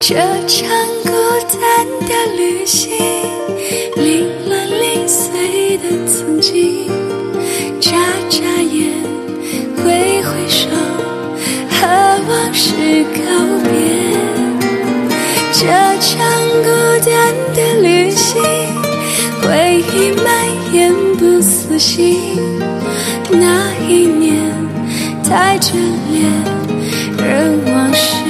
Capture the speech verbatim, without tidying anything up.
这场孤单的旅行，凌乱零碎的曾经，眨眨眼，挥挥手，和往事告别。这场孤单的旅行，回忆蔓延不死心。那一年太眷恋，任往事